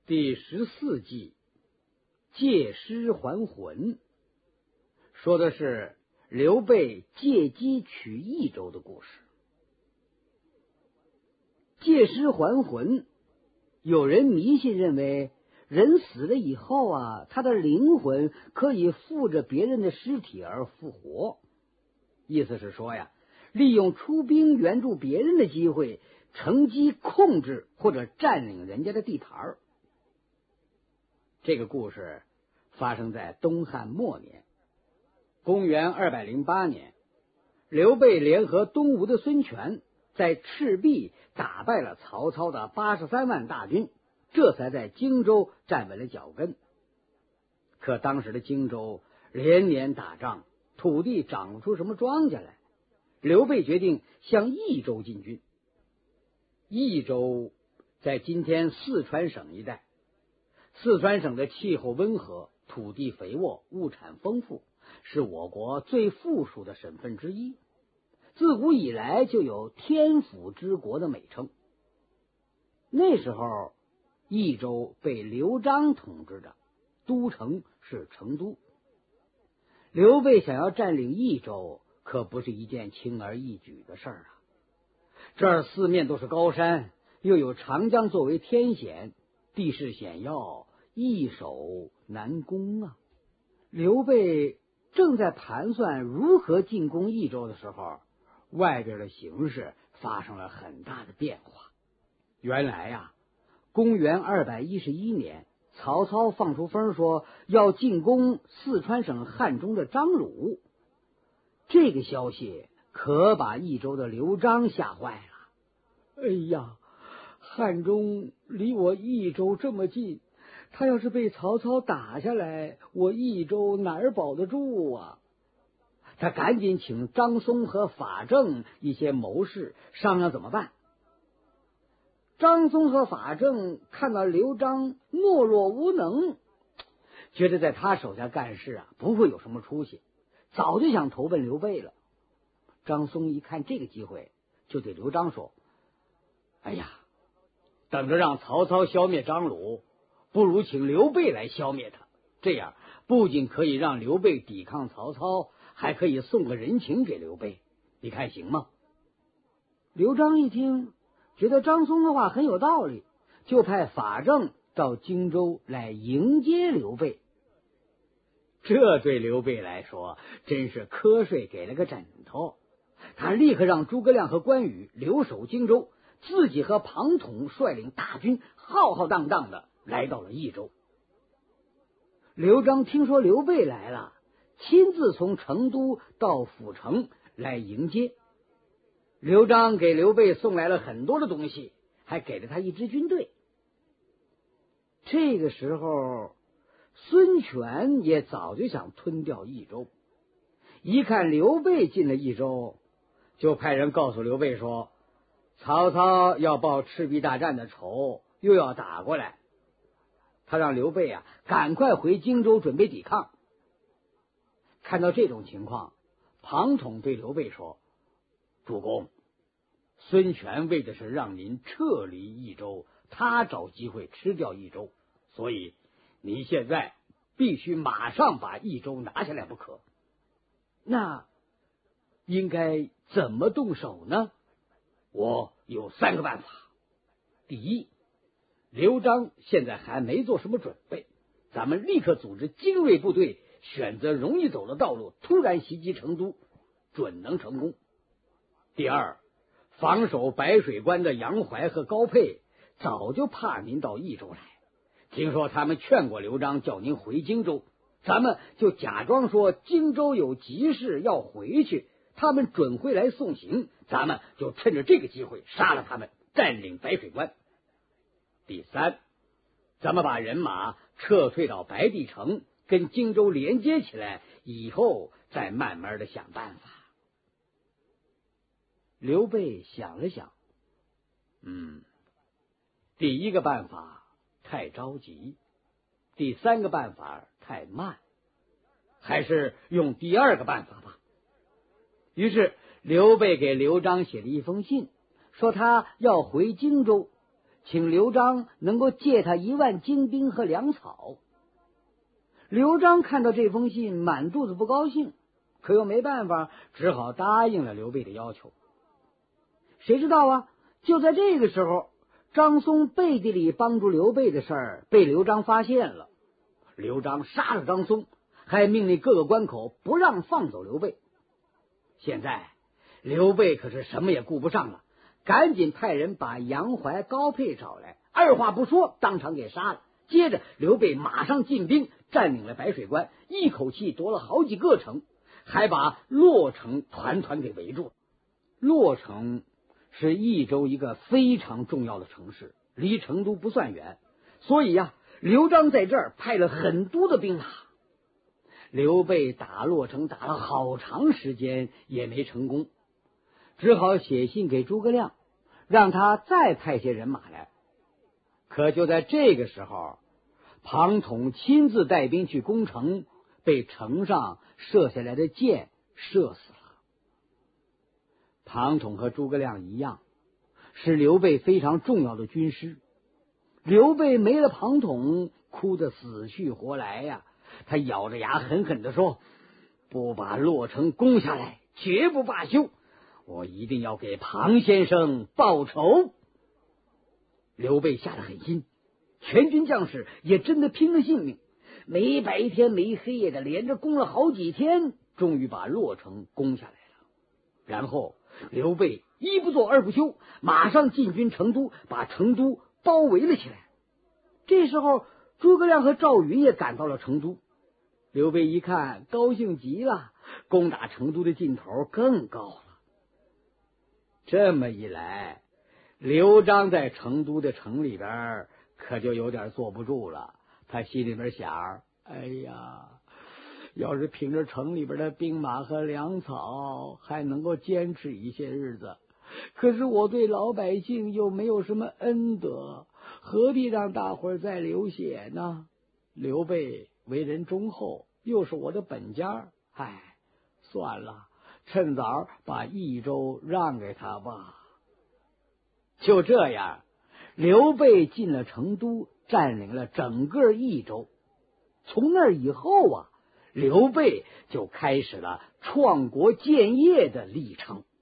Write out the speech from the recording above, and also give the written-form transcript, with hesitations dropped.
第14季借尸还魂，说的是刘备借机取益州的故事。借尸还魂，有人迷信认为人死了以后啊，他的灵魂可以附着别人的尸体而复活，意思是说呀，利用出兵援助别人的机会，乘机控制或者占领人家的地盘。这个故事发生在东汉末年，公元208年，刘备联合东吴的孙权，在赤壁打败了曹操的83万大军，这才在荆州站稳了脚跟。可当时的荆州连年打仗，土地长不出什么庄稼来，刘备决定向益州进军。益州在今天四川省一带，四川省的气候温和，土地肥沃，物产丰富，是我国最富庶的省份之一，自古以来就有天府之国的美称。那时候益州被刘璋统治着，都城是成都。刘备想要占领益州，可不是一件轻而易举的事儿啊！这儿四面都是高山，又有长江作为天险，地势险要，易守难攻啊！刘备正在盘算如何进攻益州的时候，外边的形势发生了很大的变化。原来呀，公元211年，曹操放出风说要进攻四川省汉中的张鲁，这个消息可把益州的刘璋吓坏了。哎呀，汉中离我益州这么近，他要是被曹操打下来，我益州哪儿保得住啊？他赶紧请张松和法正一些谋士商量怎么办。张松和法正看到刘璋懦弱无能，觉得在他手下干事啊不会有什么出息，早就想投奔刘备了。张松一看这个机会，就对刘璋说：哎呀，等着让曹操消灭张鲁，不如请刘备来消灭他，这样不仅可以让刘备抵抗曹操，还可以送个人情给刘备，你看行吗？刘璋一听，觉得张松的话很有道理，就派法正到荆州来迎接刘备。这对刘备来说真是瞌睡给了个枕头，他立刻让诸葛亮和关羽留守荆州，自己和庞统率领大军浩浩荡荡的来到了益州。刘璋听说刘备来了，亲自从成都到府城来迎接。刘璋给刘备送来了很多的东西，还给了他一支军队。这个时候孙权也早就想吞掉益州，一看刘备进了益州，就派人告诉刘备说，曹操要报赤壁大战的仇，又要打过来，他让刘备啊赶快回荆州准备抵抗。看到这种情况，庞统对刘备说，主公，孙权为的是让您撤离益州，他找机会吃掉益州，所以您现在必须马上把益州拿下来不可。那应该怎么动手呢？我有3个办法。第一，刘璋现在还没做什么准备，咱们立刻组织精锐部队，选择容易走的道路，突然袭击成都，准能成功。第二，防守白水关的杨怀和高沛早就怕您到益州来，听说他们劝过刘璋叫您回荆州，咱们就假装说荆州有急事要回去，他们准会来送行，咱们就趁着这个机会杀了他们，占领白水关。第三，咱们把人马撤退到白帝城，跟荆州连接起来，以后再慢慢的想办法。刘备想了想，第一个办法太着急，第3个办法太慢，还是用第2个办法吧。于是刘备给刘璋写了一封信，说他要回荆州， 请刘璋能够借他1万精兵和粮草。刘璋看到这封信，满肚子不高兴，可又没办法，只好答应了刘备的要求。谁知道啊，就在这个时候，张松背地里帮助刘备的事儿被刘璋发现了。刘璋杀了张松，还命令各个关口不让放走刘备。现在刘备可是什么也顾不上了，赶紧派人把杨怀、高沛找来，二话不说当场给杀了。接着刘备马上进兵，占领了白水关，一口气夺了好几个城，还把洛城团团给围住了。洛城是益州一个非常重要的城市，离成都不算远，所以刘璋在这儿派了很多的兵马。刘备打洛城打了好长时间也没成功，只好写信给诸葛亮，让他再派些人马来。可就在这个时候，庞统亲自带兵去攻城，被城上射下来的箭射死了。庞统和诸葛亮一样，是刘备非常重要的军师。刘备没了庞统，哭得死去活来呀！他咬着牙狠狠地说：“不把洛城攻下来，绝不罢休！我一定要给庞先生报仇。”刘备下得狠心，全军将士也真的拼了性命，没白天没黑夜的连着攻了好几天，终于把洛城攻下来了。然后刘备一不做二不休，马上进军成都，把成都包围了起来。这时候诸葛亮和赵云也赶到了成都。刘备一看，高兴极了，攻打成都的劲头更高了。这么一来，刘璋在成都的城里边可就有点坐不住了。他心里边想，哎呀，要是凭着城里边的兵马和粮草还能够坚持一些日子，可是我对老百姓又没有什么恩德，何必让大伙儿再流血呢？刘备为人忠厚，又是我的本家，算了，趁早把益州让给他吧。就这样，刘备进了成都，占领了整个益州。从那以后刘备就开始了创国建业的历程。